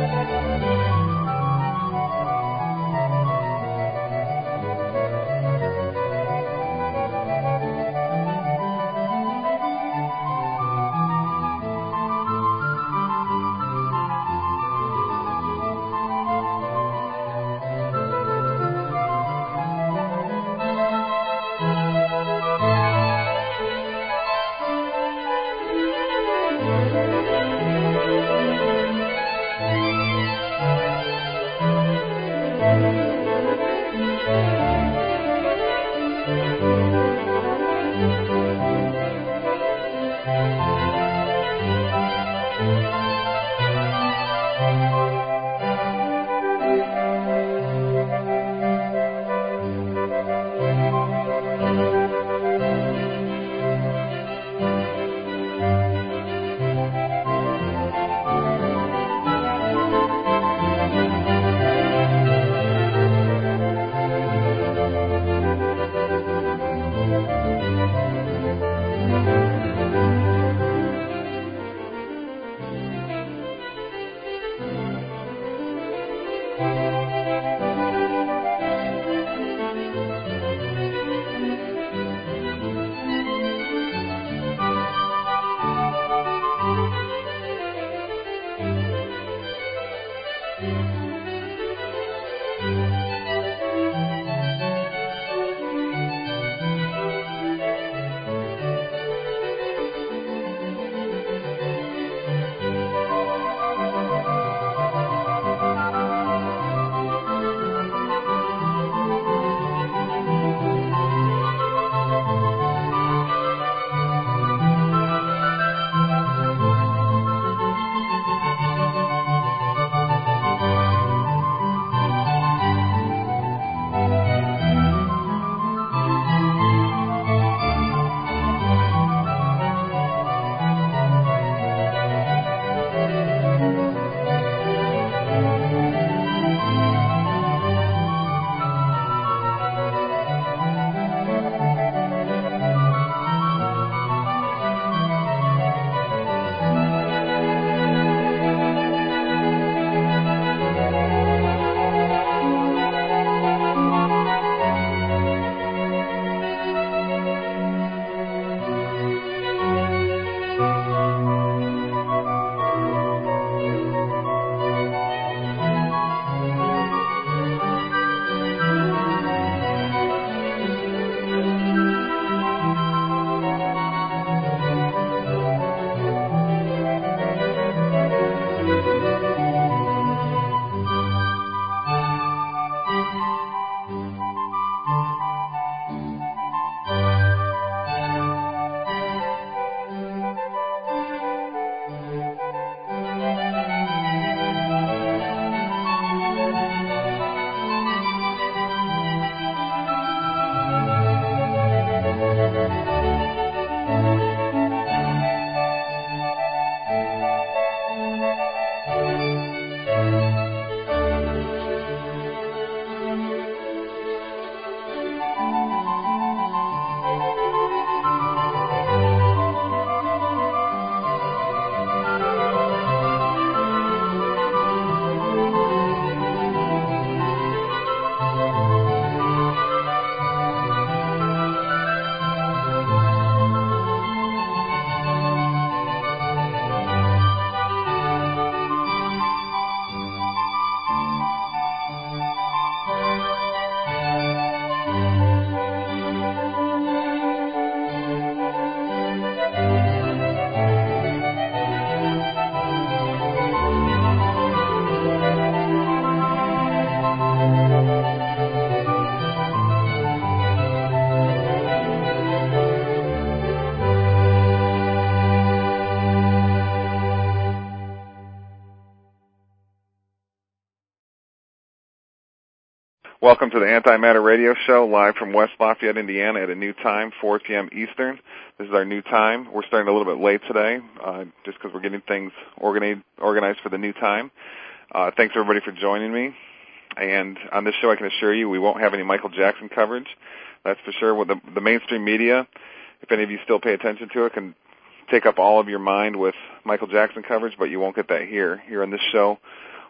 Welcome to the Antimatter Radio Show, live from West Lafayette, Indiana, at a new time, 4 p.m. Eastern. This is our new time. We're starting a little bit late today, just because we're getting things organized for the new time. Thanks, everybody, for joining me. And on this show, I can assure you we won't have any Michael Jackson coverage. That's for sure. With the mainstream media, if any of you still pay attention to it, can take up all of your mind with Michael Jackson coverage, but you won't get that here. Here on this show,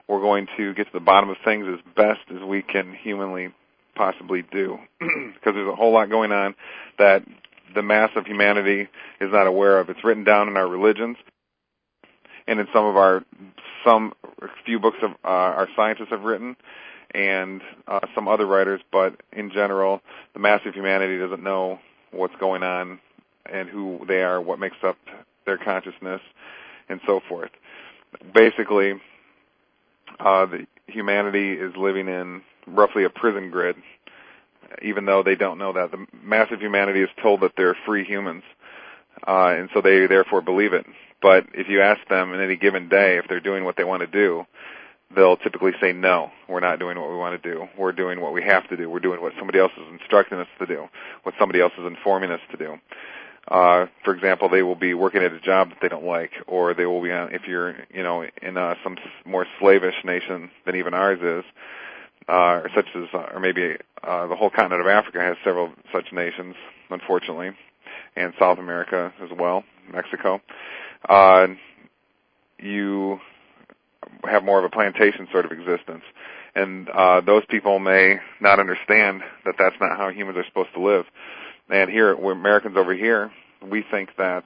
we're going to get to the bottom of things as best as we can humanly possibly do, because there's a whole lot going on that the mass of humanity is not aware of. It's written down in our religions and in some few books of our scientists have written, and some other writers, but in general, the mass of humanity doesn't know what's going on and who they are, what makes up their consciousness, and so forth. Basically, the humanity is living in roughly a prison grid, even though they don't know that. The mass of humanity is told that they're free humans, and so they therefore believe it. But if you ask them in any given day if they're doing what they want to do, they'll typically say, no, we're not doing what we want to do. We're doing what we have to do. We're doing what somebody else is instructing us to do, what somebody else is informing us to do. For example, they will be working at a job that they don't like, or they will be on, if you're, in some more slavish nation than even ours is, such as, or maybe the whole continent of Africa has several such nations, unfortunately, and South America as well, Mexico. You have more of a plantation sort of existence. And those people may not understand that that's not how humans are supposed to live. And here, we're Americans over here, we think that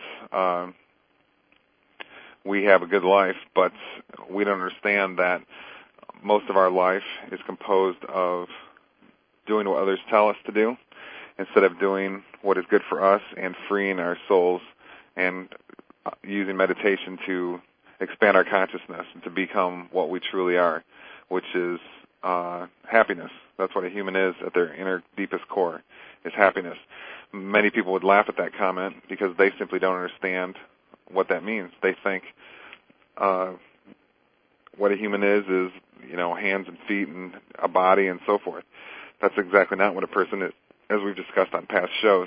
we have a good life, but we don't understand that most of our life is composed of doing what others tell us to do instead of doing what is good for us and freeing our souls and using meditation to expand our consciousness and to become what we truly are, which is happiness. That's what a human is at their inner deepest core, is happiness. Many people would laugh at that comment because they simply don't understand what that means. They think what a human is, hands and feet and a body and so forth. That's exactly not what a person is, as we've discussed on past shows.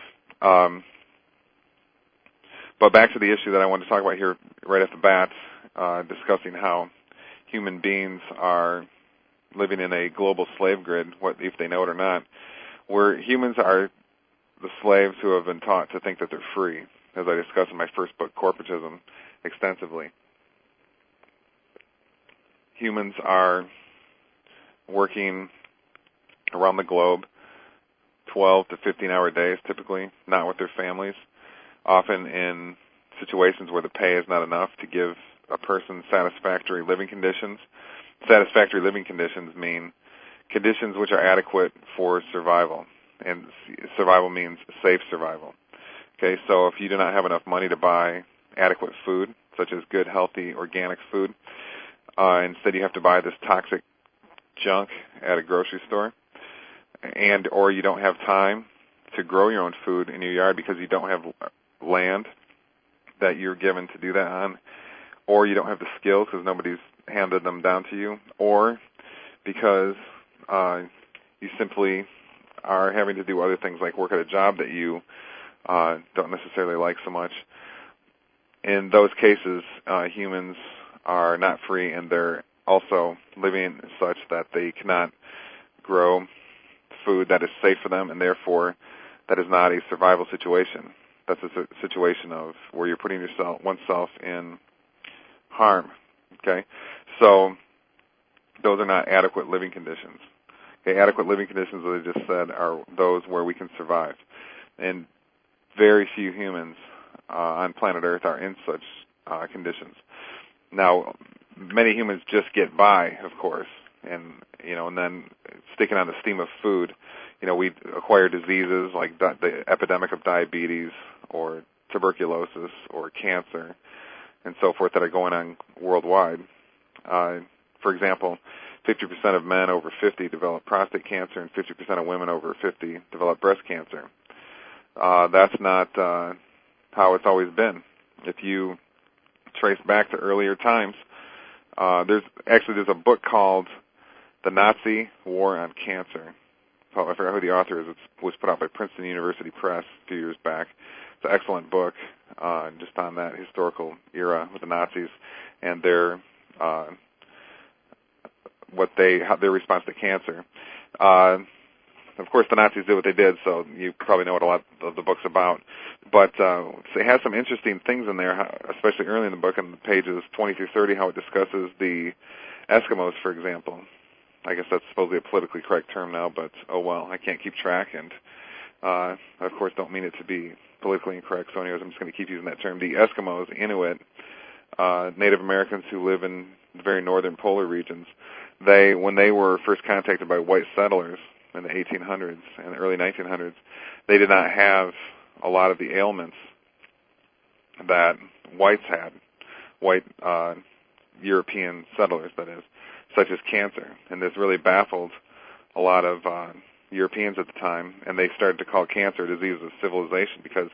But back to the issue that I wanted to talk about here right off the bat, discussing how human beings are living in a global slave grid, what if they know it or not, where humans are the slaves who have been taught to think that they're free, as I discussed in my first book, Corporatism, extensively. Humans are working around the globe 12 to 15-hour days typically, not with their families, often in situations where the pay is not enough to give a person satisfactory living conditions. Satisfactory living conditions mean conditions which are adequate for survival, and survival means safe survival. Okay, so if you do not have enough money to buy adequate food, such as good, healthy, organic food, instead you have to buy this toxic junk at a grocery store, or you don't have time to grow your own food in your yard because you don't have land that you're given to do that on, or you don't have the skills because nobody's handed them down to you, or because you simply are having to do other things like work at a job that you don't necessarily like so much. In those cases, humans are not free, and they're also living such that they cannot grow food that is safe for them, and therefore that is not a survival situation. That's a situation of where you're putting oneself in harm. Okay, so those are not adequate living conditions. Okay, adequate living conditions, as I just said, are those where we can survive, and very few humans on planet Earth are in such conditions. Now, many humans just get by, of course, and then sticking on the steam of food, we acquire diseases like the epidemic of diabetes or tuberculosis or cancer and so forth that are going on worldwide. For example, 50% of men over 50 develop prostate cancer, and 50% of women over 50 develop breast cancer. That's not how it's always been. If you trace back to earlier times, there's a book called The Nazi War on Cancer. I forgot who the author is. It was put out by Princeton University Press a few years back. It's an excellent book just on that historical era with the Nazis and their response to cancer. Of course, the Nazis did what they did, so you probably know what a lot of the book's about. But it has some interesting things in there, especially early in the book, in pages 20 through 30, how it discusses the Eskimos, for example. I guess that's supposedly a politically correct term now, but oh well, I can't keep track, and of course don't mean it to be politically incorrect, so anyways, I'm just going to keep using that term. The Eskimos, Inuit, Native Americans who live in the very northern polar regions, when they were first contacted by white settlers in the 1800s and the early 1900s, they did not have a lot of the ailments that whites had, white European settlers, that is, such as cancer. And this really baffled a lot of Europeans at the time, and they started to call cancer a disease of civilization because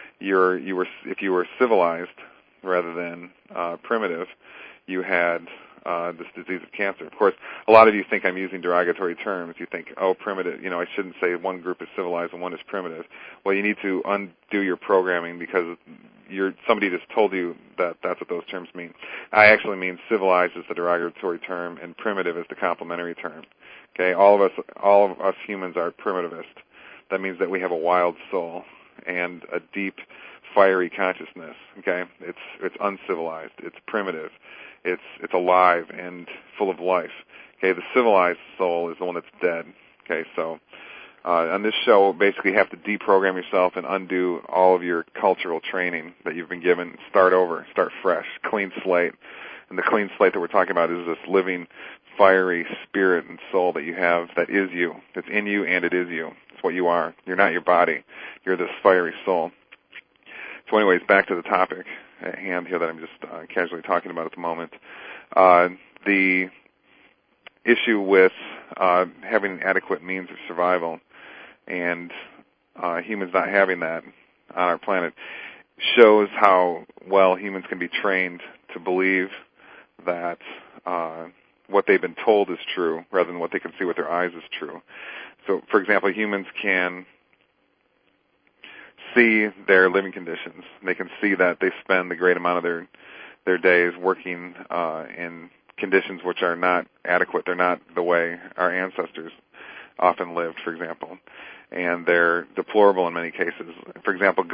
if you were civilized rather than primitive, you had this disease of cancer. Of course, a lot of you think I'm using derogatory terms. You think, oh, primitive, I shouldn't say one group is civilized and one is primitive. Well, you need to undo your programming because somebody just told you that that's what those terms mean. I actually mean civilized is the derogatory term and primitive is the complimentary term. Okay, all of us humans are primitivist. That means that we have a wild soul and a deep, fiery consciousness. Okay, it's uncivilized. It's primitive. It's alive and full of life. Okay, the civilized soul is the one that's dead. Okay, so on this show, basically you have to deprogram yourself and undo all of your cultural training that you've been given. Start over, start fresh, clean slate. And the clean slate that we're talking about is this living, fiery spirit and soul that you have that is you. It's in you and it is you. It's what you are. You're not your body. You're this fiery soul. So anyways, back to the topic at hand here that I'm just casually talking about at the moment. The issue with having adequate means of survival and humans not having that on our planet shows how well humans can be trained to believe that what they've been told is true rather than what they can see with their eyes is true. So, for example, humans can see their living conditions. They can see that they spend the great amount of their days working in conditions which are not adequate. They're not the way our ancestors often lived, for example. And they're deplorable in many cases. For example,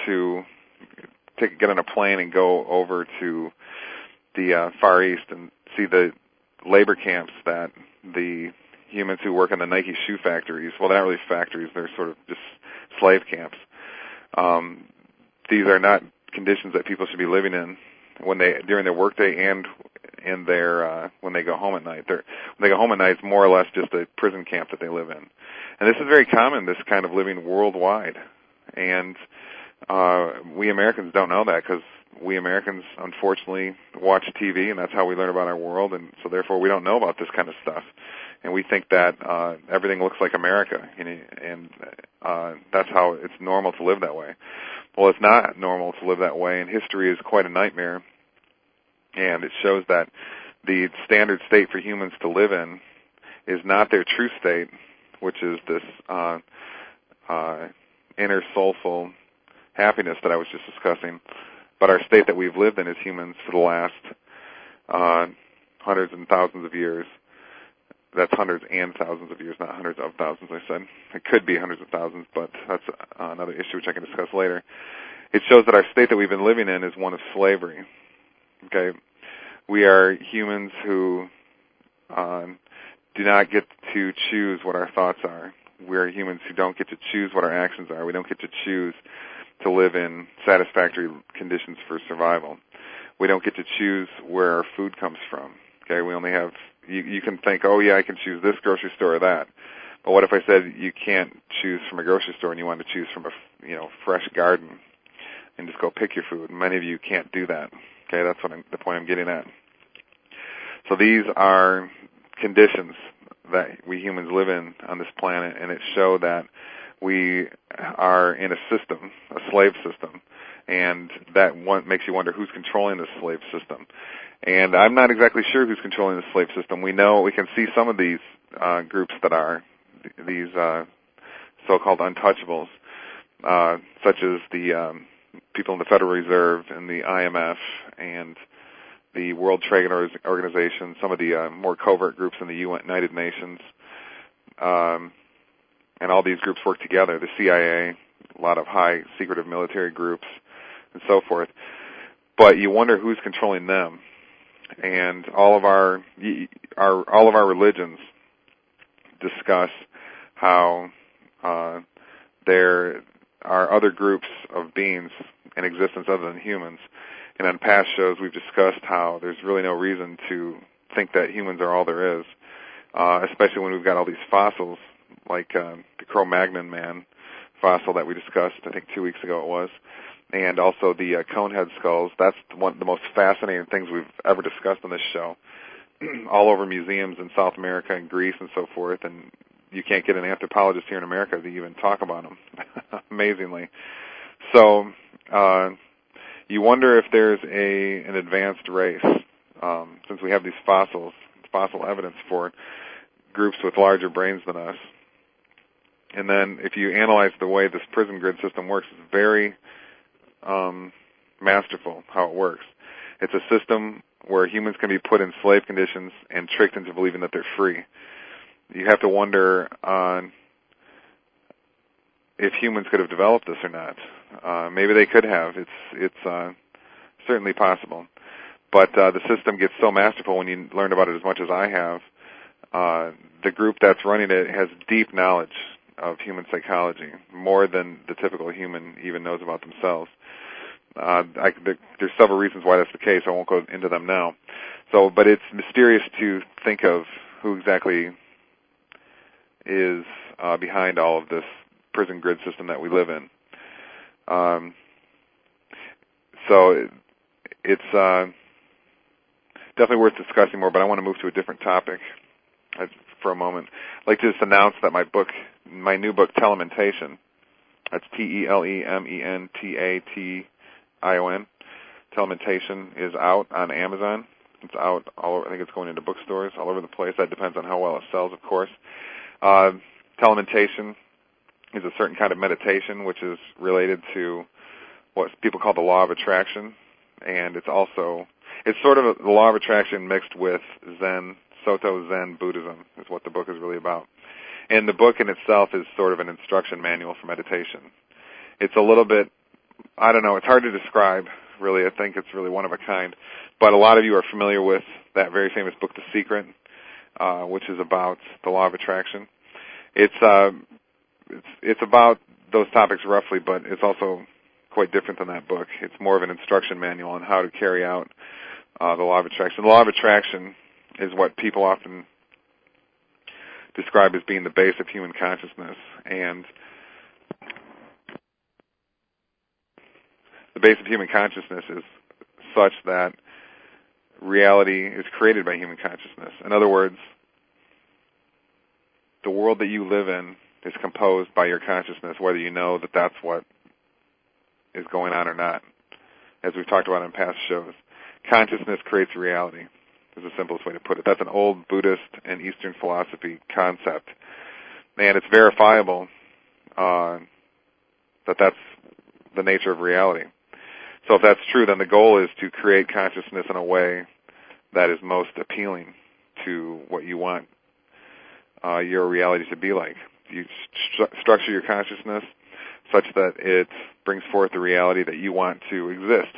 get on a plane and go over to the Far East and see the labor camps that the humans who work in the Nike shoe factories, well, they're not really factories, they're sort of just slave camps. These are not conditions that people should be living in during their workday and in their when they go home at night. When they go home at night, it's more or less just a prison camp that they live in. And this is very common, this kind of living worldwide. And we Americans don't know that because we Americans, unfortunately, watch TV, and that's how we learn about our world, and so therefore we don't know about this kind of stuff. And we think that everything looks like America, and that's how it's normal to live that way. Well, it's not normal to live that way, and history is quite a nightmare. And it shows that the standard state for humans to live in is not their true state, which is this inner soulful happiness that I was just discussing, but our state that we've lived in as humans for the last hundreds and thousands of years. That's hundreds and thousands of years, not hundreds of thousands, I said. It could be hundreds of thousands, but that's another issue which I can discuss later. It shows that our state that we've been living in is one of slavery. Okay, we are humans who do not get to choose what our thoughts are. We are humans who don't get to choose what our actions are. We don't get to choose to live in satisfactory conditions for survival. We don't get to choose where our food comes from. Okay, we only have, you can think, oh yeah, I can choose this grocery store or that. But what if I said you can't choose from a grocery store and you want to choose from a fresh garden and just go pick your food? Many of you can't do that. Okay, that's the point I'm getting at. So these are conditions that we humans live in on this planet, and it shows that we are in a system, a slave system, and that makes you wonder who's controlling this slave system. And I'm not exactly sure who's controlling the slave system. We can see some of these groups that are these so-called untouchables, such as the people in the Federal Reserve and the IMF and the World Trade Organization, some of the more covert groups in the United Nations, and all these groups work together, the CIA, a lot of high secretive military groups, and so forth. But you wonder who's controlling them. and all of our religions discuss how there are other groups of beings in existence other than humans. And on past shows, we've discussed how there's really no reason to think that humans are all there is, especially when we've got all these fossils, like the Cro-Magnon man fossil that we discussed, I think 2 weeks ago it was, and also the conehead skulls. That's one of the most fascinating things we've ever discussed on this show, all over museums in South America and Greece and so forth, and you can't get an anthropologist here in America to even talk about them, amazingly. So you wonder if there's an advanced race, since we have these fossil evidence for groups with larger brains than us. And then if you analyze the way this prison grid system works, it's very masterful how it works. It's a system where humans can be put in slave conditions and tricked into believing that they're free. You have to wonder if humans could have developed this or not. Maybe they could have. It's certainly possible. But the system gets so masterful when you learn about it as much as I have. The group that's running it has deep knowledge of human psychology, more than the typical human even knows about themselves. There's several reasons why that's the case. I won't go into them now. But it's mysterious to think of who exactly is behind all of this prison grid system that we live in. So it's definitely worth discussing more, but I want to move to a different topic for a moment. I'd like to just announce that my new book, Telementation, that's Telementation, Telementation, is out on Amazon. It's out all over, I think it's going into bookstores all over the place. That depends on how well it sells, of course. Telementation is a certain kind of meditation which is related to what people call the law of attraction, and it's sort of the law of attraction mixed with Zen, Soto Zen Buddhism is what the book is really about. And the book in itself is sort of an instruction manual for meditation. It's a little bit, I don't know, it's hard to describe, really. I think it's really one of a kind. But a lot of you are familiar with that very famous book, The Secret, which is about the law of attraction. It's about those topics roughly, but it's also quite different than that book. It's more of an instruction manual on how to carry out the law of attraction. The law of attraction is what people often describe as being the base of human consciousness, and the base of human consciousness is such that reality is created by human consciousness. In other words, the world that you live in is composed by your consciousness, whether you know that that's what is going on or not. As we've talked about in past shows, consciousness creates reality is the simplest way to put it. That's an old Buddhist and Eastern philosophy concept, and it's verifiable that that's the nature of reality. So if that's true, then the goal is to create consciousness in a way that is most appealing to what you want your reality to be like. You structure your consciousness such that it brings forth the reality that you want to exist.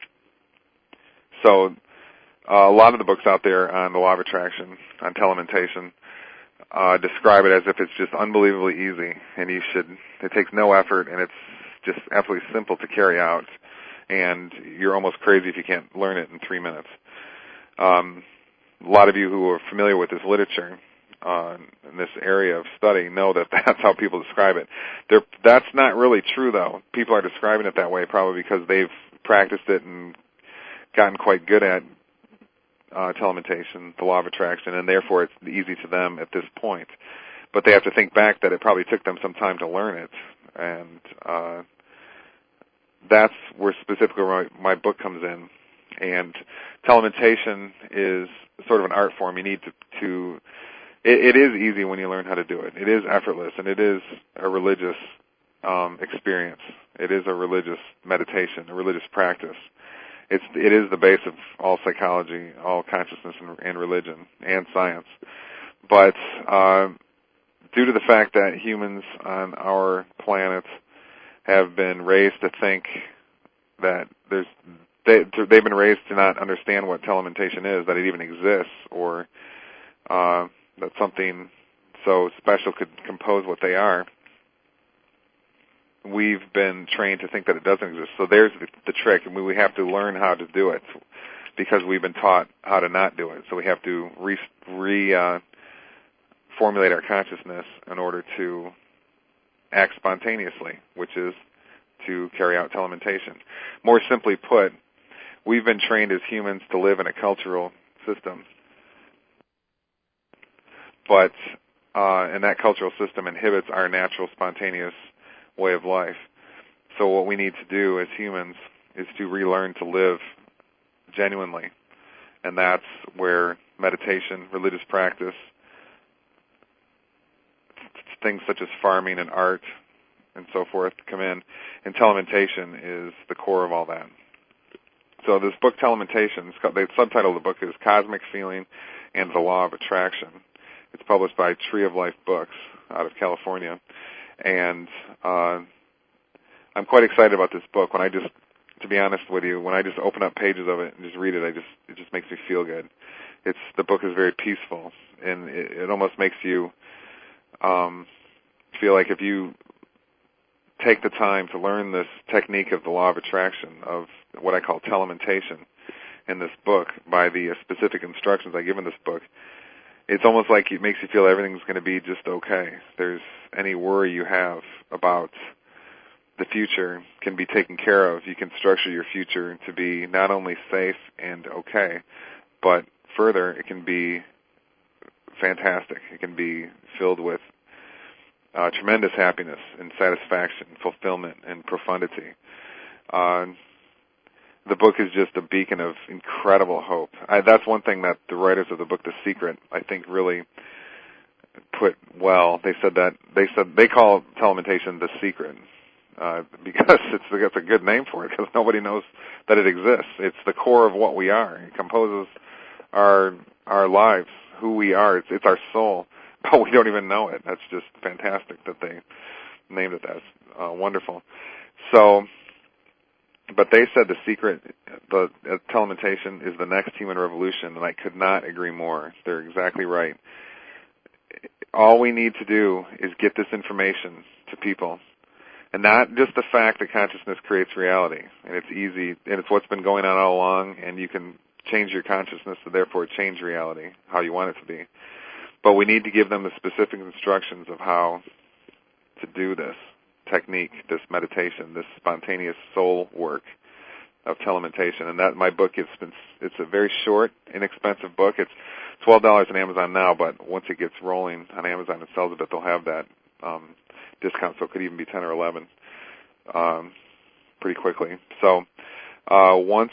So a lot of the books out there on the law of attraction, on telementation, describe it as if it's just unbelievably easy, and it takes no effort, and it's just absolutely simple to carry out, and you're almost crazy if you can't learn it in 3 minutes. A lot of you who are familiar with this literature in this area of study know that that's how people describe it. That's not really true, though. People are describing it that way probably because they've practiced it and gotten quite good at telementation, the law of attraction, and therefore it's easy to them at this point. But they have to think back that it probably took them some time to learn it, and that's where specifically my book comes in. And telementation is sort of an art form. You need to it is easy when you learn how to do it. It is effortless, and it is a religious experience. It is a religious meditation, a religious practice. It is the base of all psychology, all consciousness and religion and science. But due to the fact that humans on our planet have been raised to think that they've been raised to not understand what telementation is, that it even exists, or that something so special could compose what they are. We've been trained to think that it doesn't exist. So there's the trick, and we have to learn how to do it because we've been taught how to not do it. So we have to formulate our consciousness in order to act spontaneously, which is to carry out telementation. More simply put, we've been trained as humans to live in a cultural system, but and that cultural system inhibits our natural, spontaneous way of life. So what we need to do as humans is to relearn to live genuinely, and that's where meditation, religious practice, things such as farming and art and so forth come in, and telementation is the core of all that. So this book, Telementation, the subtitle of the book is Cosmic Feeling and the Law of Attraction. It's published by Tree of Life Books out of California, and I'm quite excited about this book. To be honest with you, when I just open up pages of it and just read it, it just makes me feel good. The book is very peaceful, and it almost makes you feel like if you take the time to learn this technique of the law of attraction, of what I call telementation in this book, by the specific instructions I give in this book, it's almost like it makes you feel everything's going to be just okay. There's any worry you have about the future can be taken care of. You can structure your future to be not only safe and okay, but further, it can be fantastic. It can be filled with tremendous happiness and satisfaction, fulfillment, and profundity. The book is just a beacon of incredible hope. That's one thing that the writers of the book, The Secret, I think really put well. They call telementation The Secret because it's a good name for it, because nobody knows that it exists. It's the core of what we are. It composes our lives, who we are. It's our soul, but we don't even know it. That's just fantastic that they named it that. Wonderful. So, but they said The Secret, the telementation, is the next human revolution, and I could not agree more. They're exactly right. All we need to do is get this information to people, and not just the fact that consciousness creates reality, and it's easy, and it's what's been going on all along, and you can change your consciousness to therefore change reality how you want it to be. But we need to give them the specific instructions of how to do this technique, this meditation, this spontaneous soul work of telementation. And that my book it's a very short, inexpensive book. It's $12 on Amazon now, but once it gets rolling on Amazon and sells a bit, they'll have that discount, so it could even be 10 or 11 pretty quickly. So once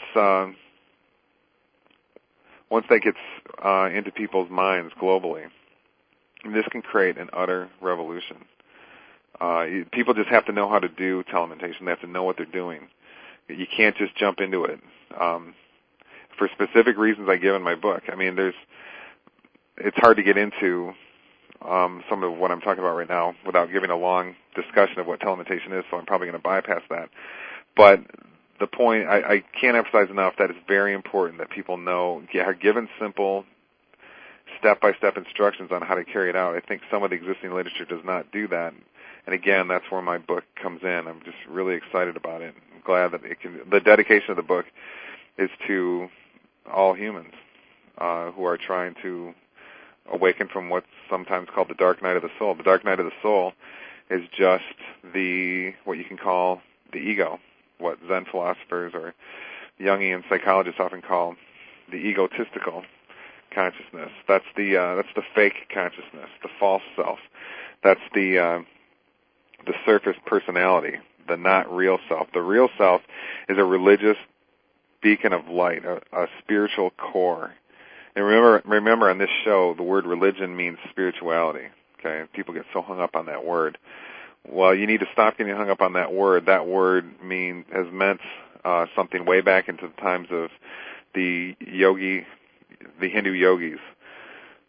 that gets into people's minds globally, this can create an utter revolution. People just have to know how to do telementation. They have to know what they're doing. You can't just jump into it. For specific reasons I give in my book. I mean, it's hard to get into some of what I'm talking about right now without giving a long discussion of what telementation is, so I'm probably going to bypass that. But the point, I can't emphasize enough that it's very important that people know, are given simple step-by-step instructions on how to carry it out. I think some of the existing literature does not do that. And again, that's where my book comes in. I'm just really excited about it. I'm glad that the dedication of the book is to all humans who are trying to awaken from what's sometimes called the dark night of the soul. The dark night of the soul is just what you can call the ego, what Zen philosophers or Jungian psychologists often call the egotistical consciousness. That's the fake consciousness, the false self. That's the surface personality, the not real self. The real self is a religious beacon of light, a spiritual core. And remember on this show, the word religion means spirituality. Okay, people get so hung up on that word. Well, you need to stop getting hung up on that word. That word has meant something way back into the times of the Hindu yogis,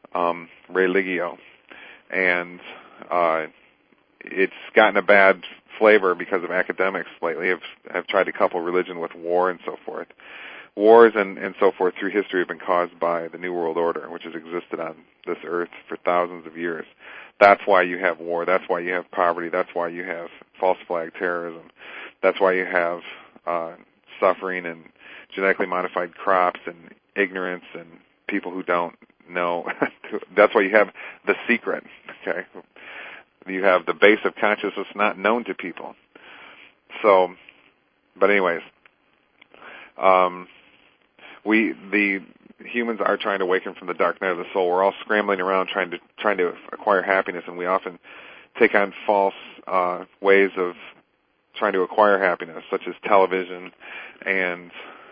religio, and it's gotten a bad flavor because of academics lately have tried to couple religion with war and so forth. Wars and so forth through history have been caused by the New World Order, which has existed on this earth for thousands of years. That's why you have war. That's why you have poverty. That's why you have false flag terrorism. That's why you have suffering and genetically modified crops and ignorance and people who don't know. That's why you have the secret, okay? You have the base of consciousness not known to people. So, but anyways, the humans are trying to awaken from the dark night of the soul. We're all scrambling around trying to acquire happiness, and we often take on false ways of trying to acquire happiness, such as television and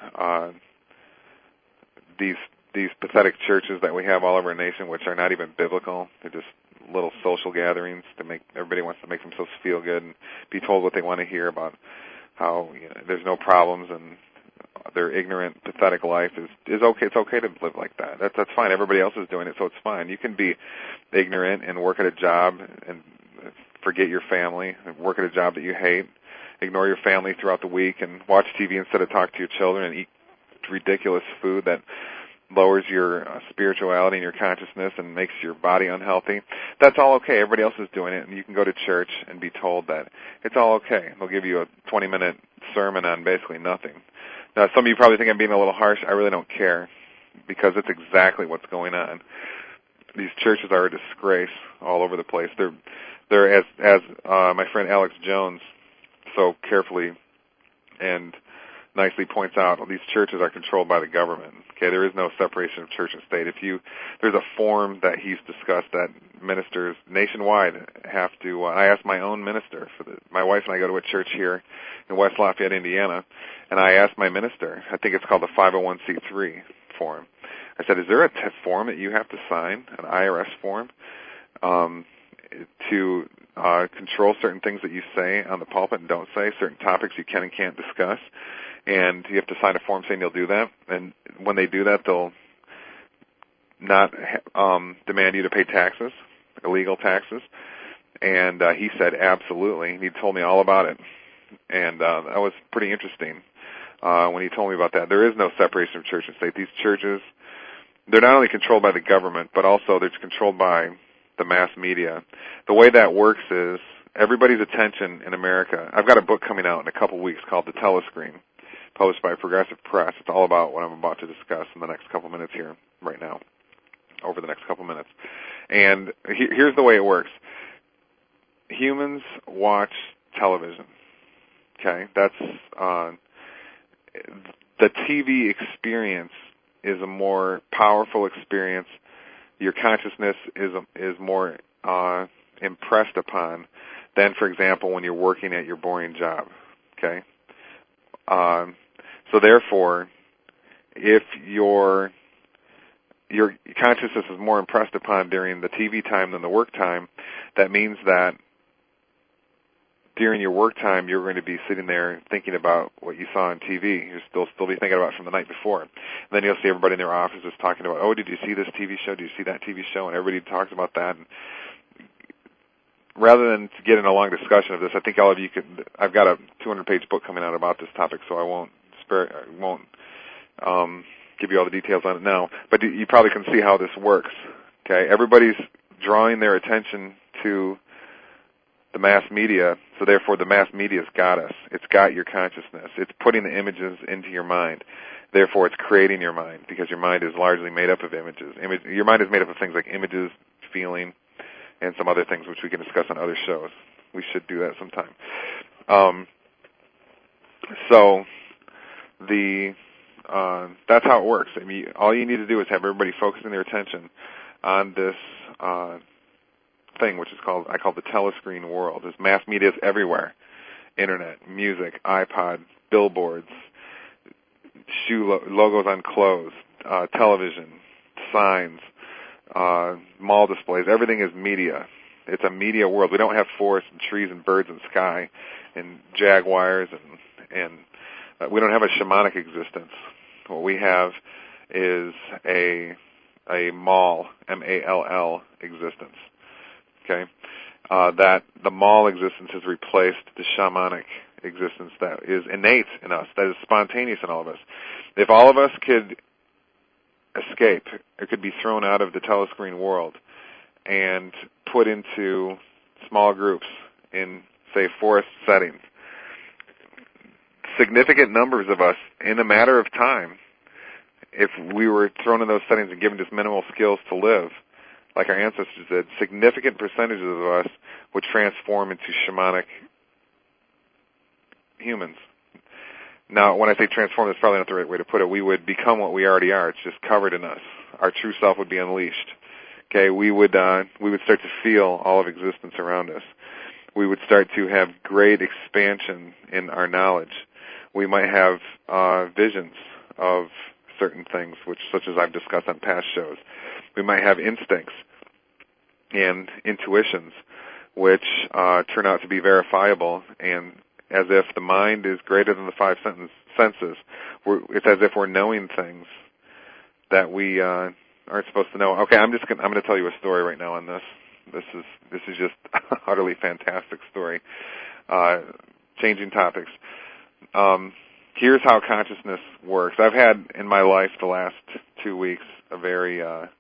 these pathetic churches that we have all over our nation, which are not even biblical. They're just little social gatherings to make everybody wants to make themselves feel good and be told what they want to hear about how there's no problems and their ignorant, pathetic life is okay. It's okay to live like that. That's fine. Everybody else is doing it, so it's fine. You can be ignorant and work at a job and forget your family, and work at a job that you hate, ignore your family throughout the week, and watch TV instead of talk to your children, and eat ridiculous food that lowers your spirituality and your consciousness and makes your body unhealthy. That's all okay. Everybody else is doing it, and you can go to church and be told that it's all okay. They'll give you a 20-minute sermon on basically nothing. Now, some of you probably think I'm being a little harsh. I really don't care, because it's exactly what's going on. These churches are a disgrace all over the place. They're as my friend Alex Jones so carefully and nicely points out, these churches are controlled by the government. Okay, there is no separation of church and state. There's a form that he's discussed that ministers nationwide have to. I asked my own minister my wife and I go to a church here in West Lafayette, Indiana, and I asked my minister. I think it's called the 501c3 form. I said, "Is there a form that you have to sign, an IRS form, to control certain things that you say on the pulpit and don't say, certain topics you can and can't discuss?" And you have to sign a form saying you'll do that. And when they do that, they'll not demand you to pay taxes, illegal taxes. And he said, absolutely. And he told me all about it. And that was pretty interesting when he told me about that. There is no separation of church and state. These churches, they're not only controlled by the government, but also they're controlled by the mass media. The way that works is everybody's attention in America. I've got a book coming out in a couple weeks called The Telescreen, published by Progressive Press. It's all about what I'm about to discuss in the next couple minutes here, right now, over the next couple minutes. And here's the way it works. Humans watch television, okay? That's the TV experience is a more powerful experience. Your consciousness is more impressed upon than, for example, when you're working at your boring job, okay? So therefore, if your consciousness is more impressed upon during the TV time than the work time, that means that during your work time, you're going to be sitting there thinking about what you saw on TV. You'll still be thinking about it from the night before. And then you'll see everybody in their offices talking about, oh, did you see this TV show? Did you see that TV show? And everybody talks about that. And rather than to get in a long discussion of this, I think all of you could. I've got a 200-page book coming out about this topic, so I won't give you all the details on it now. But you probably can see how this works. Okay, everybody's drawing their attention to the mass media, so therefore the mass media's got us. It's got your consciousness. It's putting the images into your mind. Therefore, it's creating your mind, because your mind is largely made up of images. Your mind is made up of things like images, feeling, and some other things which we can discuss on other shows. We should do that sometime. That's how it works. I mean, all you need to do is have everybody focusing their attention on this thing, which is I call the telescreen world. There's mass media everywhere: internet, music, iPod, billboards, shoe logos on clothes, television, signs, mall displays. Everything is media. It's a media world. We don't have forests and trees and birds and sky and jaguars and we don't have a shamanic existence. What we have is a mall, M-A-L-L existence. Okay, that the mall existence has replaced the shamanic existence that is innate in us, that is spontaneous in all of us. If all of us could escape, it could be thrown out of the telescreen world and put into small groups in, say, forest settings, significant numbers of us, in a matter of time, if we were thrown in those settings and given just minimal skills to live, like our ancestors did, significant percentages of us would transform into shamanic humans. Now, when I say transform, that's probably not the right way to put it. We would become what we already are. It's just covered in us. Our true self would be unleashed. Okay, we would start to feel all of existence around us. We would start to have great expansion in our knowledge. We might have visions of certain things, such as I've discussed on past shows. We might have instincts and intuitions, which turn out to be verifiable, and as if the mind is greater than the five senses. It's as if we're knowing things that we aren't supposed to know. Okay, I'm going to tell you a story right now on this. This is just utterly fantastic story. Changing topics. Here's how consciousness works. I've had in my life the last 2 weeks a very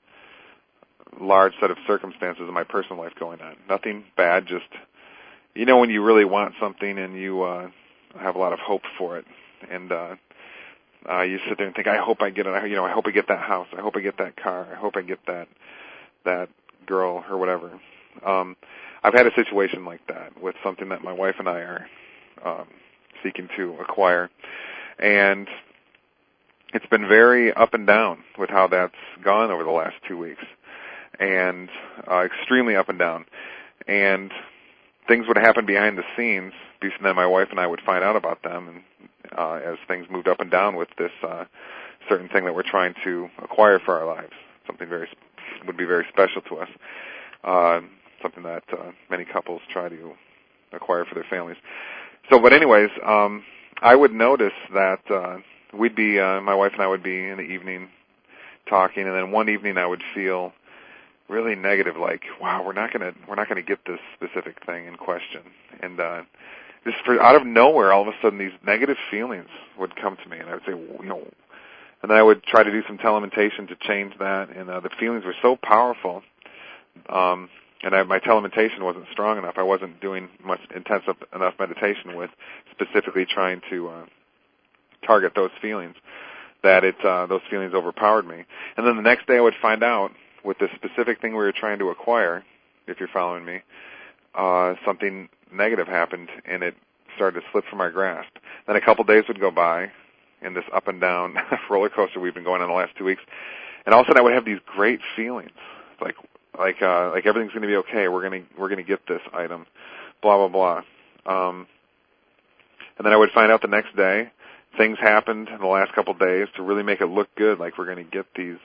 large set of circumstances in my personal life going on. Nothing bad, just, when you really want something and you have a lot of hope for it, and you sit there and think, I hope I get it. I hope I get that house. I hope I get that car. I hope I get that girl or whatever. I've had a situation like that with something that my wife and I are seeking to acquire, and it's been very up and down with how that's gone over the last 2 weeks, and extremely up and down. And things would happen behind the scenes, and then my wife and I would find out about them, and as things moved up and down with this certain thing that we're trying to acquire for our lives, something would be very special to us, something that many couples try to acquire for their families. So, but anyways, I would notice that we'd be, my wife and I would be in the evening talking, and then one evening I would feel really negative, like, wow, we're not gonna get this specific thing in question, and just out of nowhere, all of a sudden, these negative feelings would come to me, and I would say, and then I would try to do some telementation to change that, and the feelings were so powerful, and my telementation wasn't strong enough. I wasn't doing much intensive enough meditation with specifically trying to target those feelings, that those feelings overpowered me. And then the next day I would find out, with the specific thing we were trying to acquire, if you're following me, something negative happened, and it started to slip from our grasp. Then a couple days would go by in this up and down roller coaster we've been going on the last 2 weeks, and all of a sudden I would have these great feelings, like everything's going to be okay. We're going to get this item, blah blah blah. And then I would find out the next day things happened in the last couple of days to really make it look good, like we're going to get these.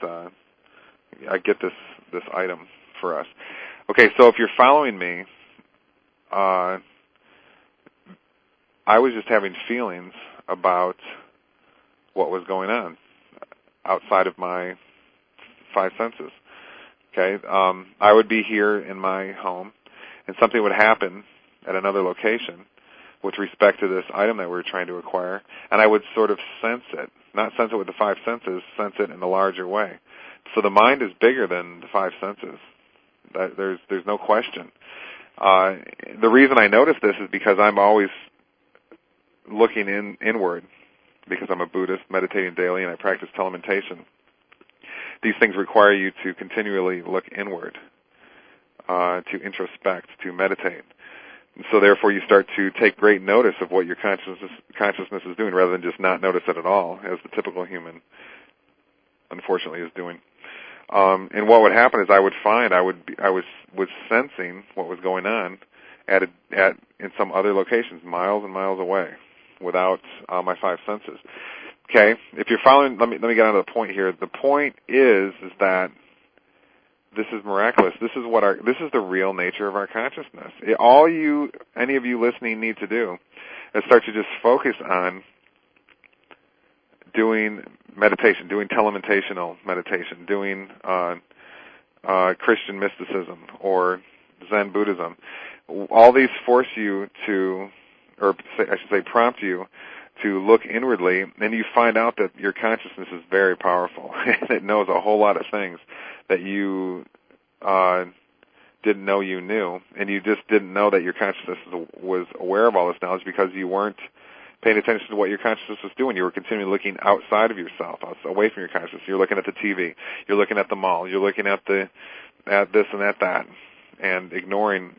I get this item for us. Okay, so if you're following me, I was just having feelings about what was going on outside of my five senses. Okay, I would be here in my home, and something would happen at another location with respect to this item that we were trying to acquire, and I would sort of sense it, not sense it with the five senses, sense it in a larger way. So the mind is bigger than the five senses. There's no question. The reason I notice this is because I'm always looking inward, because I'm a Buddhist, meditating daily, and I practice telementation. These things require you to continually look inward, to introspect, to meditate. And so therefore you start to take great notice of what your consciousness is doing, rather than just not notice it at all, as the typical human, unfortunately, is doing. And what would happen is I was sensing what was going on in some other locations, miles and miles away, without my five senses. Okay, if you're following, let me get on to the point here. The point is that this is miraculous. This is the real nature of our consciousness. Any of you listening need to do is start to just focus on doing meditation, doing telementational meditation, doing Christian mysticism or Zen Buddhism. all these force you to, or I should say prompt you to look inwardly, and you find out that your consciousness is very powerful. It knows a whole lot of things that you didn't know you knew, and you just didn't know that your consciousness was aware of all this knowledge because you weren't paying attention to what your consciousness was doing. You were continually looking outside of yourself, away from your consciousness. You're looking at the TV, you're looking at the mall, you're looking at this and at that, and ignoring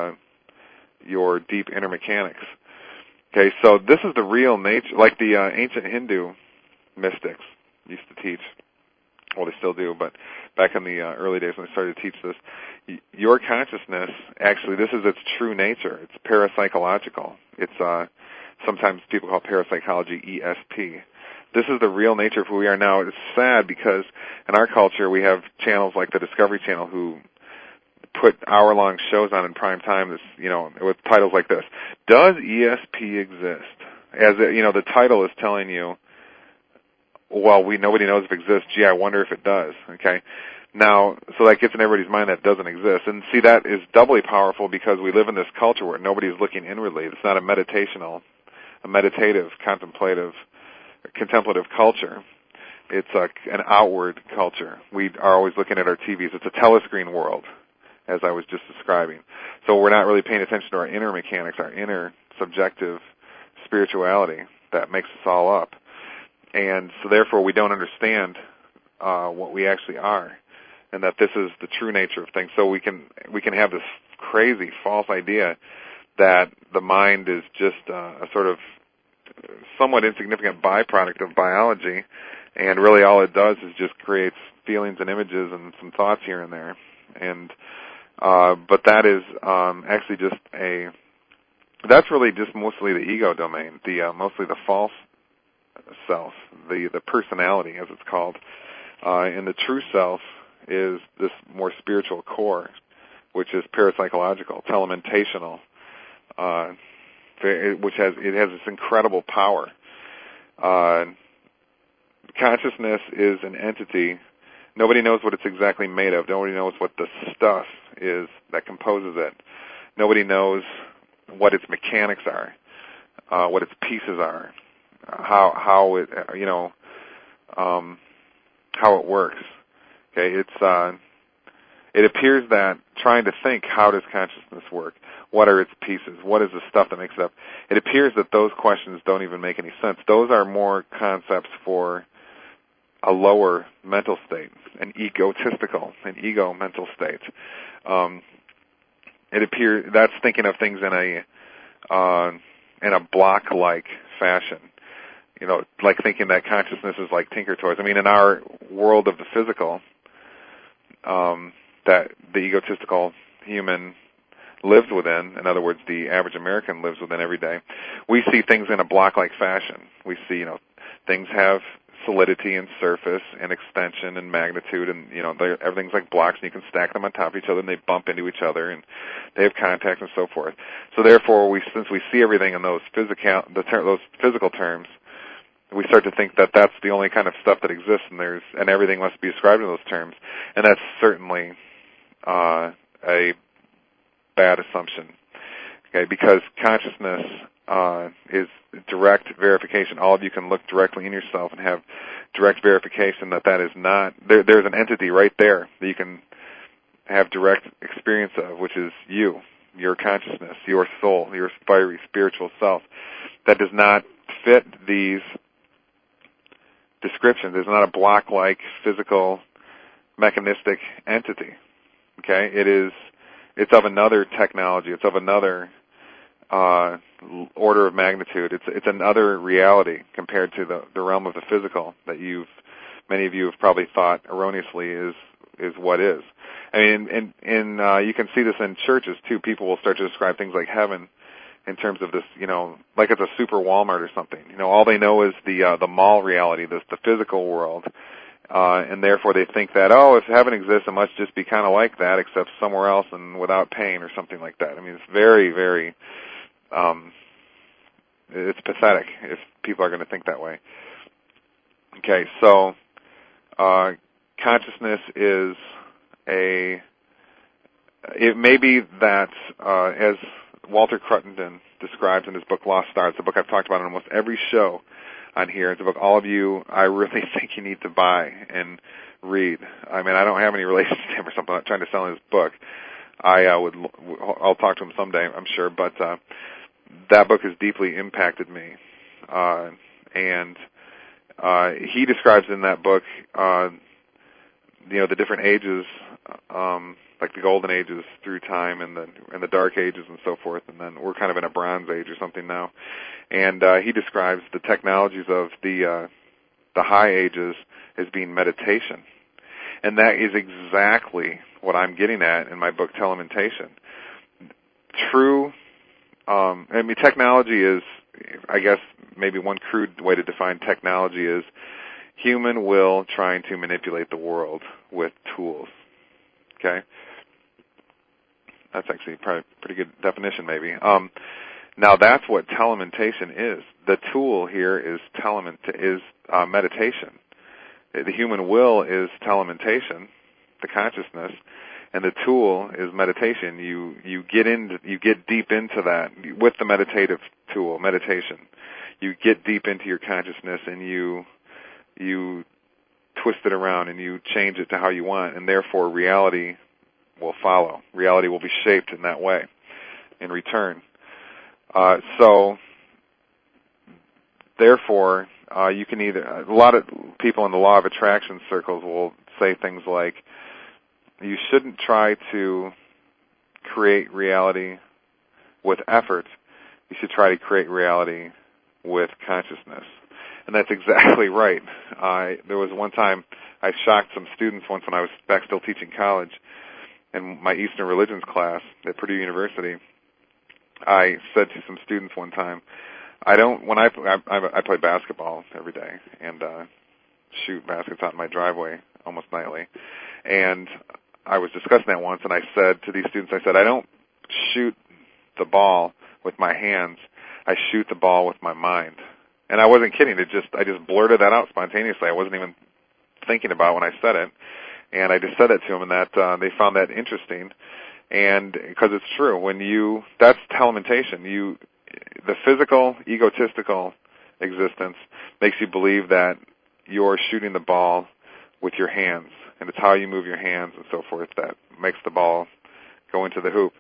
your deep inner mechanics. Okay, so this is the real nature, like the ancient Hindu mystics used to teach. Well, they still do, but back in the early days when they started to teach this, your consciousness, actually, this is its true nature. It's parapsychological. It's sometimes people call parapsychology ESP. This is the real nature of who we are now. It's sad because in our culture we have channels like the Discovery Channel who put hour-long shows on in prime time, this, with titles like this. Does ESP exist? As the title is telling you, well, nobody knows if it exists. Gee, I wonder if it does. Okay, now, so that gets in everybody's mind that it doesn't exist, and see, that is doubly powerful because we live in this culture where nobody's looking inwardly. It's not a meditative, contemplative culture. It's an outward culture. We are always looking at our TVs. It's a telescreen world, as I was just describing. So we're not really paying attention to our inner mechanics, our inner subjective spirituality that makes us all up. And so therefore we don't understand what we actually are, and that this is the true nature of things. So we can have this crazy false idea that the mind is just a sort of somewhat insignificant byproduct of biology, and really all it does is just creates feelings and images and some thoughts here and there. And but that is actually just that's really just mostly the ego domain, mostly the false self, the personality as it's called. And the true self is this more spiritual core, which is parapsychological, telementational, which has this incredible power. Consciousness is an entity. Nobody knows what it's exactly made of. Nobody knows what the stuff is that composes it. Nobody knows what its mechanics are, what its pieces are, how it how it works. Okay, it appears that trying to think, how does consciousness work? What are its pieces? What is the stuff that makes it up? It appears that those questions don't even make any sense. Those are more concepts for a lower mental state, an ego mental state. It appears that's thinking of things in a block-like fashion. Like thinking that consciousness is like Tinker Toys. I mean, in our world of the physical, that the egotistical human lives within, in other words, the average American lives within every day, we see things in a block-like fashion. We see, things have solidity and surface and extension and magnitude, and, everything's like blocks, and you can stack them on top of each other, and they bump into each other, and they have contact and so forth. So therefore, since we see everything in those physical terms, we start to think that that's the only kind of stuff that exists, and everything must be ascribed to those terms. And that's certainly a bad assumption, okay? Because consciousness is direct verification. All of you can look directly in yourself and have direct verification that is not. There's an entity right there that you can have direct experience of, which is you, your consciousness, your soul, your fiery spiritual self, that does not fit these descriptions. There's not a block-like physical mechanistic entity. Okay, it's of another technology. It's of another order of magnitude. It's another reality compared to the realm of the physical that many of you have probably thought erroneously is what is. I mean, and you can see this in churches too. People will start to describe things like heaven in terms of this, like it's a super Walmart or something. All they know is the mall reality, the physical world, and therefore they think that, if heaven exists, it must just be kind of like that, except somewhere else and without pain or something like that. I mean, it's very, very, it's pathetic if people are going to think that way. Okay, so consciousness is it may be that, as Walter Cruttenden describes in his book Lost Stars, the book I've talked about on almost every show on here, it's a book all of you, I really think you need to buy and read. I mean, I don't have any relation to him or something. I'm not trying to sell his book. I'll talk to him someday, I'm sure, but that book has deeply impacted me. And he describes in that book, the different ages, like the golden ages through time and the dark ages and so forth, and then we're kind of in a bronze age or something now. And he describes the technologies of the high ages as being meditation. And that is exactly what I'm getting at in my book, Telementation. True, technology is, I guess, maybe one crude way to define technology is human will trying to manipulate the world with tools. Okay? That's actually probably a pretty good definition, maybe. Now, that's what telementation is. The tool here is meditation. The human will is telementation, the consciousness, and the tool is meditation. You get deep into that with the meditative tool, meditation. You get deep into your consciousness and you twist it around and you change it to how you want, and therefore reality will follow. Reality will be shaped in that way in return. So therefore, you can a lot of people in the law of attraction circles will say things like, you shouldn't try to create reality with effort. You should try to create reality with consciousness. And that's exactly right. There was one time I shocked some students once when I was back still teaching college in my Eastern Religions class at Purdue University. I said to some students one time, I play basketball every day and shoot baskets out in my driveway almost nightly. And I was discussing that once, and I said to these students, I don't shoot the ball with my hands. I shoot the ball with my mind. And I wasn't kidding. I just blurted that out spontaneously. I wasn't even thinking about it when I said it. And I just said it to them, and that they found that interesting. And because it's true, that's telementation. The physical, egotistical existence makes you believe that you're shooting the ball with your hands, and it's how you move your hands and so forth that makes the ball go into the hoop.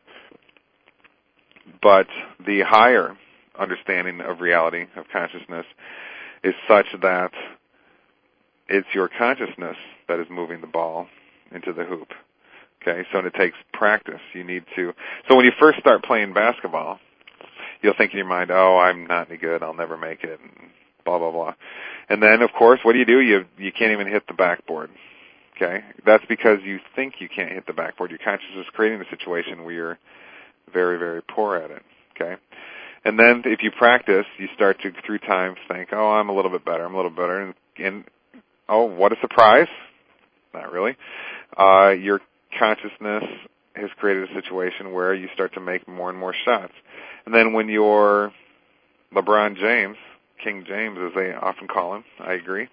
But the higher understanding of reality, of consciousness, is such that it's your consciousness that is moving the ball into the hoop. Okay, so it takes practice. So when you first start playing basketball, you'll think in your mind, oh, I'm not any good, I'll never make it, and blah, blah, blah. And then, of course, what do? You can't even hit the backboard. Okay? That's because you think you can't hit the backboard. Your consciousness is creating a situation where you're very, very poor at it. Okay? And then if you practice, you start to, through time, think, oh, I'm a little bit better, and oh, what a surprise. Not really. Your consciousness has created a situation where you start to make more and more shots. And then when you're LeBron James, King James as they often call him, I agree,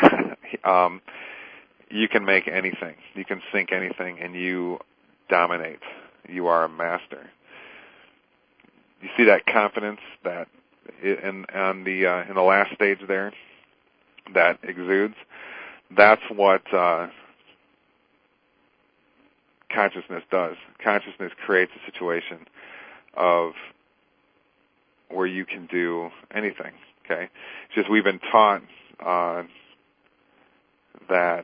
you can make anything. You can sink anything, and you dominate. You are a master. You see that confidence that in the last stage there that exudes? That's what consciousness does. Consciousness creates a situation of where you can do anything. Okay, it's just we've been taught that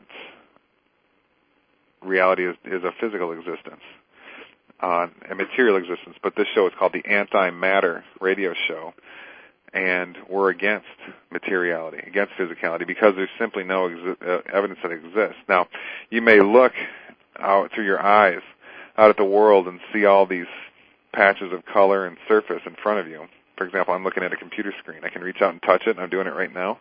reality is a physical existence, a material existence. But this show is called the Antimatter Radio Show, and we're against materiality, against physicality, because there's simply no evidence that it exists. Now, you may look out through your eyes out at the world and see all these patches of color and surface in front of you. For example, I'm looking at a computer screen. I can reach out and touch it, and I'm doing it right now.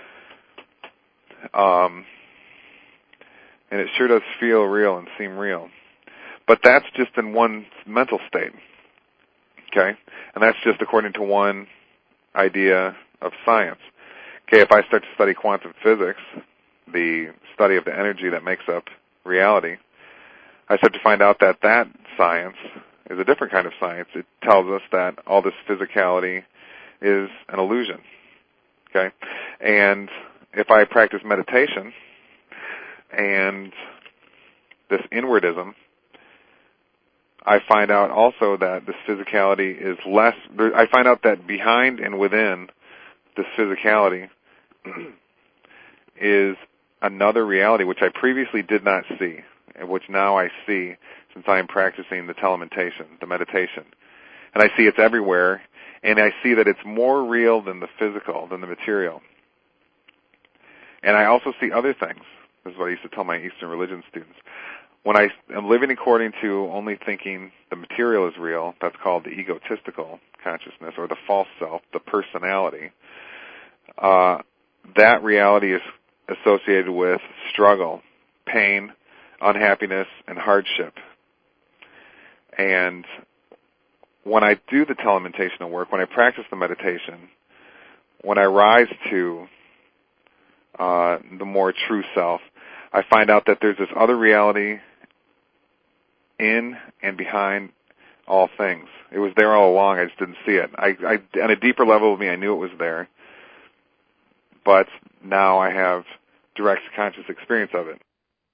And it sure does feel real and seem real. But that's just in one mental state, okay? And that's just according to one idea of science. Okay, if I start to study quantum physics, the study of the energy that makes up reality, I start to find out that science is a different kind of science. It tells us that all this physicality is an illusion. Okay? And if I practice meditation and this inwardism, I find out also that this physicality is less. I find out that behind and within this physicality is another reality which I previously did not see, and which now I see since I am practicing the telementation, the meditation. And I see it's everywhere, and I see that it's more real than the physical, than the material. And I also see other things. This is what I used to tell my Eastern religion students. When I am living according to only thinking the material is real, that's called the egotistical consciousness, or the false self, the personality. That reality is associated with struggle, pain, unhappiness, and hardship. And when I do the telementational work, when I practice the meditation, when I rise to the more true self, I find out that there's this other reality in and behind all things. It was there all along, I just didn't see it. On a deeper level of me, I knew it was there, but now I have direct conscious experience of it.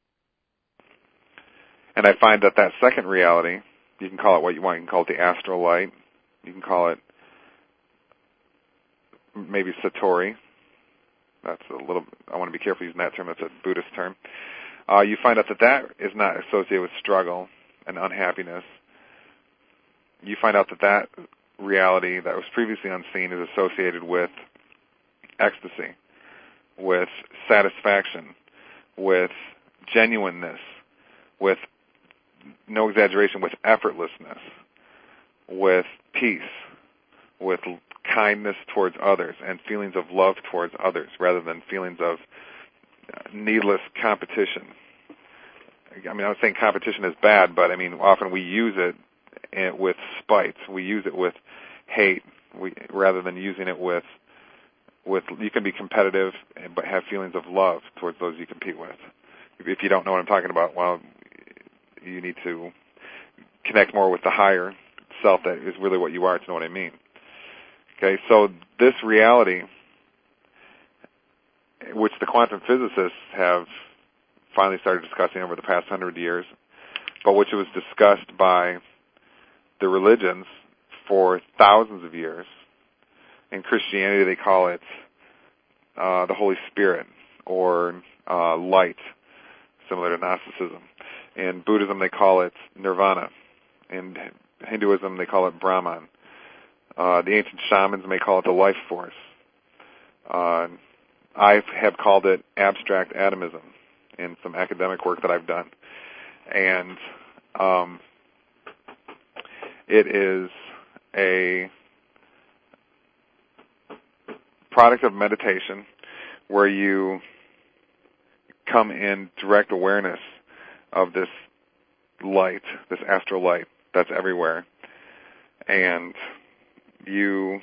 And I find that that second reality, you can call it what you want. You can call it the astral light. You can call it maybe Satori. That's a little, I want to be careful using that term. That's a Buddhist term. You find out that that is not associated with struggle and unhappiness. You find out that that reality that was previously unseen is associated with ecstasy, with satisfaction, with genuineness, with no exaggeration, with effortlessness, with peace, with kindness towards others, and feelings of love towards others, rather than feelings of needless competition. I mean, I'm not saying competition is bad, but I mean, often we use it with spite. We use it with hate, rather than using it with. You can be competitive, but have feelings of love towards those you compete with. If you don't know what I'm talking about, well, you need to connect more with the higher self that is really what you are to know what I mean. Okay, so this reality, which the quantum physicists have finally started discussing over the past 100 years, but which was discussed by the religions for thousands of years. In Christianity, they call it the Holy Spirit, or light, similar to Gnosticism. In Buddhism, they call it nirvana. In Hinduism, they call it Brahman. The ancient shamans may call it the life force. I have called it abstract atomism in some academic work that I've done. And it is a product of meditation where you come in direct awareness of this light, this astral light that's everywhere. And you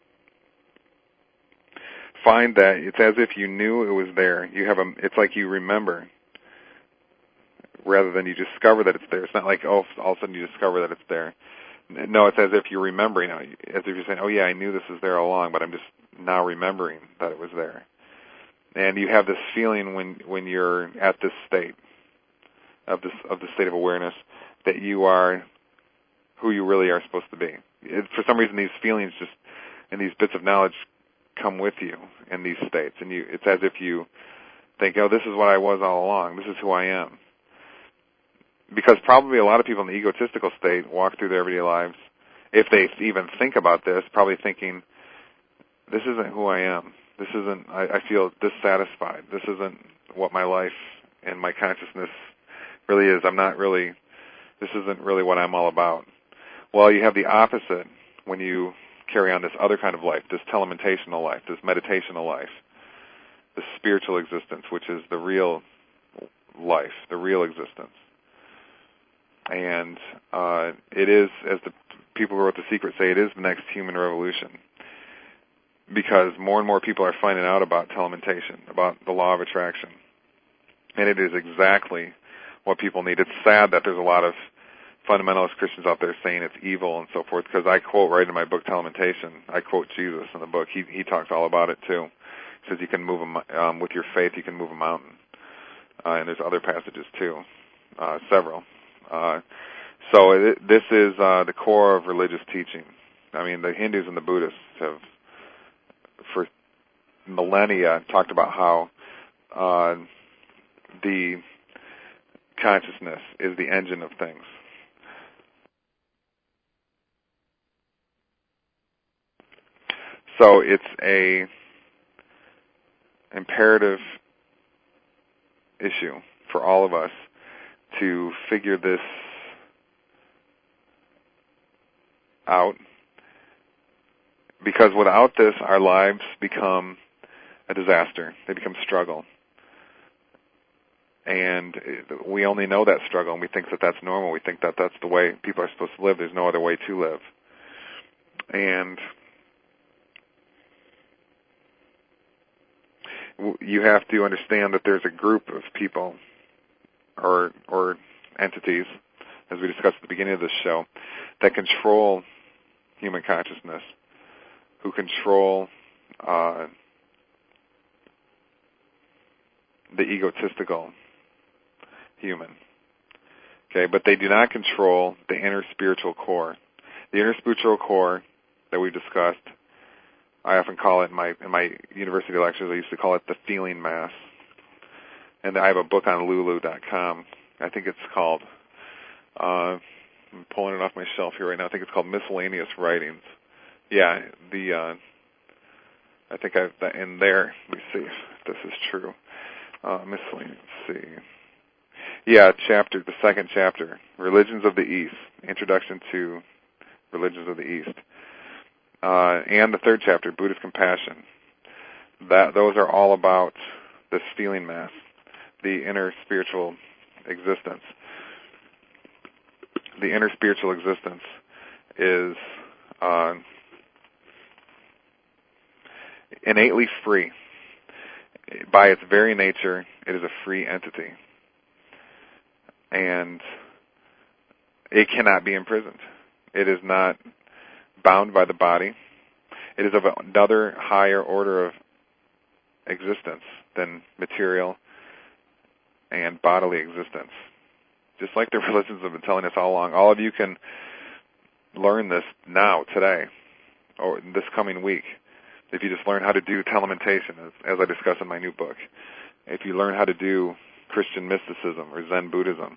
find that it's as if you knew it was there. It's like you remember, rather than you discover that it's there. It's not like, oh, all of a sudden you discover that it's there. No, it's as if you're remembering, as if you're saying, oh yeah, I knew this was there all along, but I'm just now remembering that it was there. And you have this feeling when you're at this state of the state of awareness that you are who you really are supposed to be. For some reason, these feelings just and these bits of knowledge come with you in these states, and it's as if you think, oh, this is what I was all along. This is who I am. Because probably a lot of people in the egotistical state walk through their everyday lives, if they even think about this, probably thinking, this isn't who I am. This isn't, I feel dissatisfied. This isn't what my life and my consciousness really is. This isn't really what I'm all about. Well, you have the opposite when you carry on this other kind of life, this telementational life, this meditational life, this spiritual existence, which is the real life, the real existence. And it is, as the people who wrote The Secret say, it is the next human revolution. Because more and more people are finding out about telementation, about the law of attraction. And it is exactly what people need. It's sad that there's a lot of fundamentalist Christians out there saying it's evil and so forth, because I quote right in my book, Telementation, I quote Jesus in the book. He talks all about it too. He says you can move with your faith, you can move a mountain. And there's other passages too, several. This is the core of religious teaching. I mean, the Hindus and the Buddhists have, for millennia, talked about how the consciousness is the engine of things. So it's a imperative issue for all of us to figure this out, because without this, our lives become a disaster. They become struggle. And we only know that struggle, and we think that that's normal. We think that that's the way people are supposed to live. There's no other way to live. And you have to understand that there's a group of people or entities, as we discussed at the beginning of this show, that control human consciousness, who control the egotistical human. Okay, but they do not control the inner spiritual core. The inner spiritual core that we've discussed, I often call it in my university lectures, I used to call it the feeling mass. And I have a book on Lulu.com. I think it's called, I'm pulling it off my shelf here right now, I think it's called Miscellaneous Writings. Yeah, I think I've, in there, let me see if this is true. Miscellaneous, let's see. Yeah, the second chapter, Religions of the East, Introduction to Religions of the East. And the third chapter, Buddhist Compassion. Those are all about this feeling mass, the inner spiritual existence. The inner spiritual existence is innately free. By its very nature, it is a free entity. And it cannot be imprisoned. It is not bound by the body. It is of another higher order of existence than material and bodily existence. Just like the religions have been telling us all along. All of you can learn this now, today, or this coming week, if you just learn how to do telementation, as I discuss in my new book. If you learn how to do Christian mysticism or Zen Buddhism.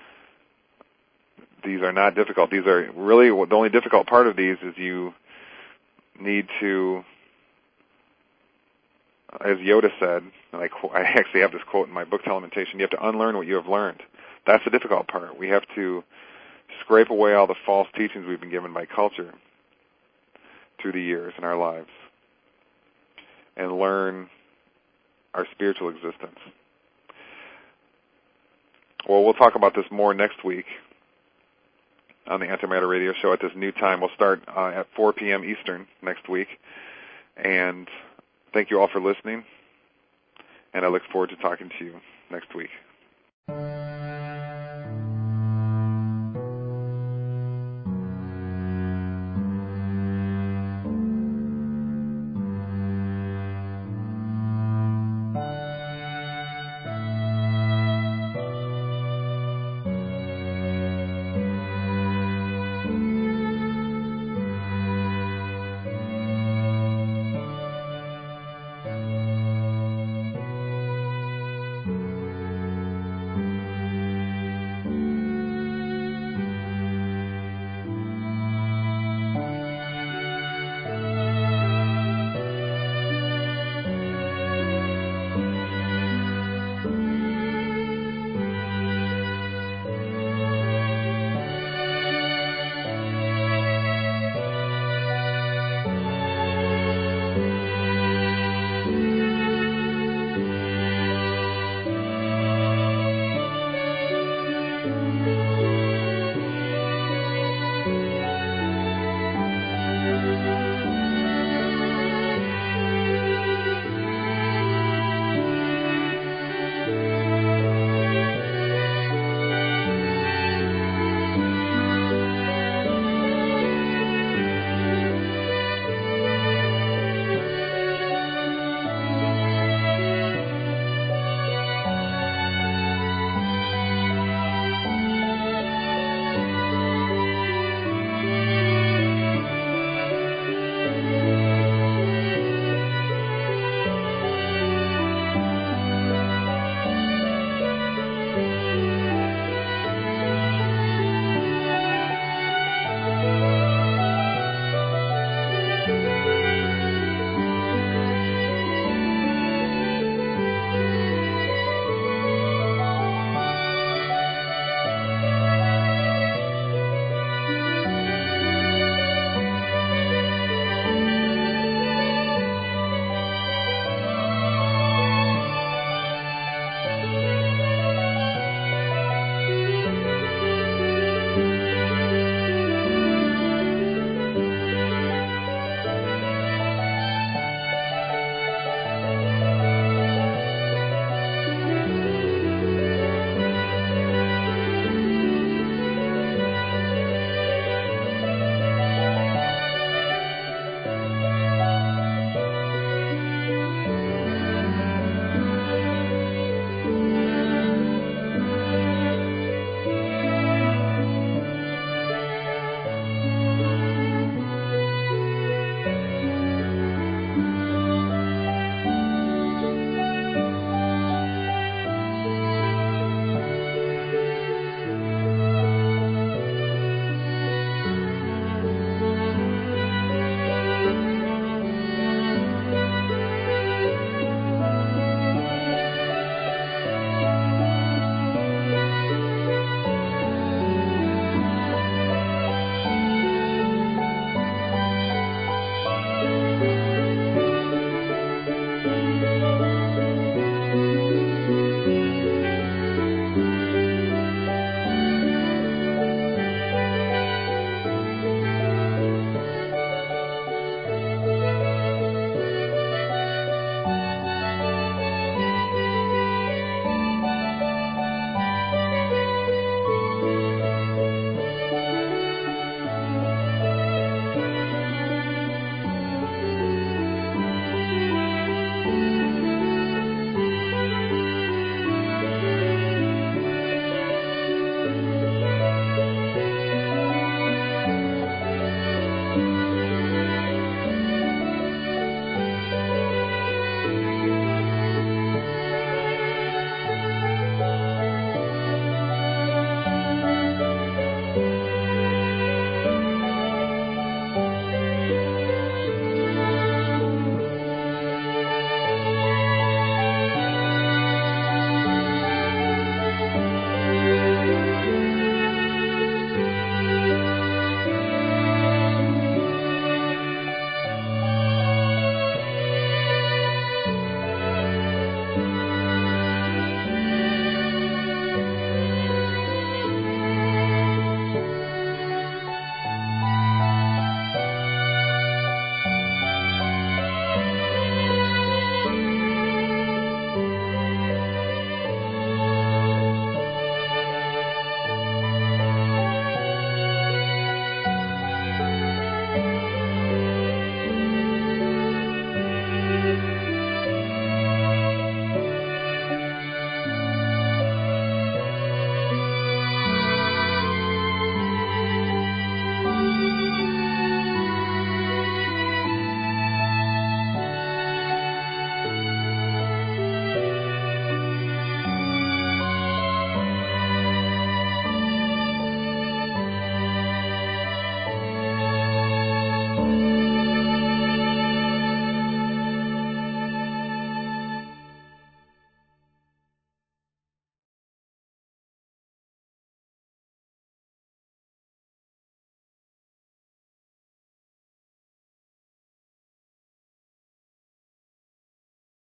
These are not difficult. These are really, the only difficult part of these is you need to, as Yoda said, and I actually have this quote in my book, Telementation, you have to unlearn what you have learned. That's the difficult part. We have to scrape away all the false teachings we've been given by culture through the years in our lives and learn our spiritual existence. Well, we'll talk about this more next week on the Antimatter Radio Show at this new time. We'll start at 4 p.m. Eastern next week. And thank you all for listening. And I look forward to talking to you next week.